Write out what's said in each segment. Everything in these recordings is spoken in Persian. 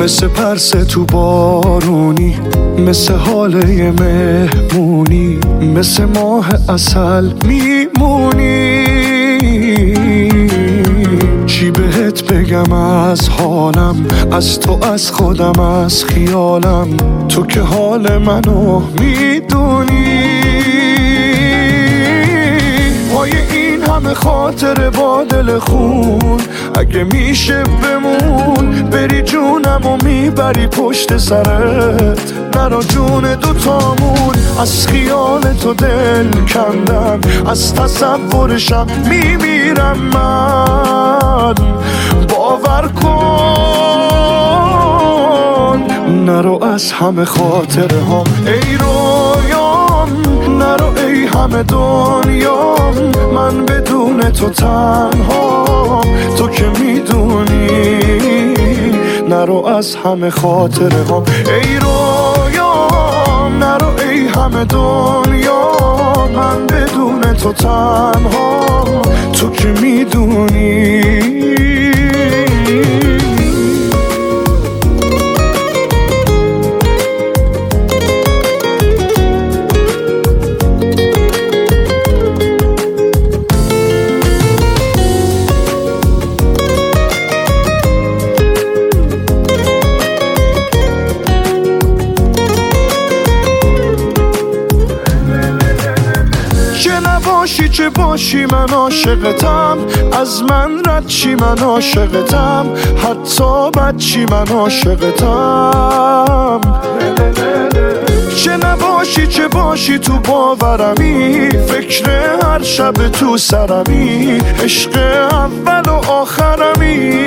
مثل پرسه تو بارونی، مثل حاله مهمونی، مثل ماه عسل میمونی. چی بهت بگم از حالم، از تو، از خودم، از خیالم، تو که حال منو میدونی. پای این همه خاطر با دل خون، اگه میشه بمون، بری جونم و میبری پشت سرت، نرا جون دوتامون. از خیال تو دل کندم، از تصورشم میمیرم من. باور کن نرو از همه خاطره هم ای رویام، نرو ای همه دنیام، من بدون تو تنها، تو که میدونی. نرو از همه خاطره هم ای رویام، نرو ای همه دنیا، من بدون تو تنها، تو که میدونی. چه باشی من عاشقتم، از من رد چی من عاشقتم، حتی بد چی من عاشقتم. چه نباشی چه باشی تو باورمی، فکر هر شب تو سرمی، عشق اول و آخرمی.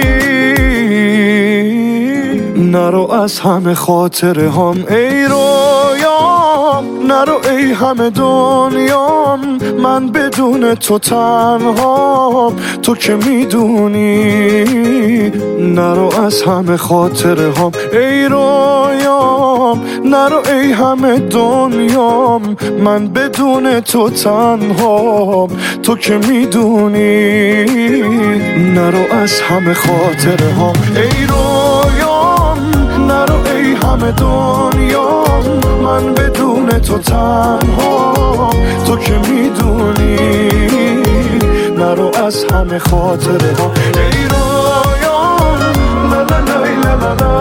نرو از همه خاطره هم ای رویام، نرو ای همه دنیام، من بدون تو تنها، تو که میدونی. نرو از همه خاطره هم ای رویام، نرو ای همه دنیام، من بدون تو تنها، تو که میدونی. نرو از همه خاطره هم ای رویام، نرو ای همه دنیام، من بدون تو تنها، تو که میدونی. نرو از همه خاطره ها ای رویام، لا لا لا لا لا.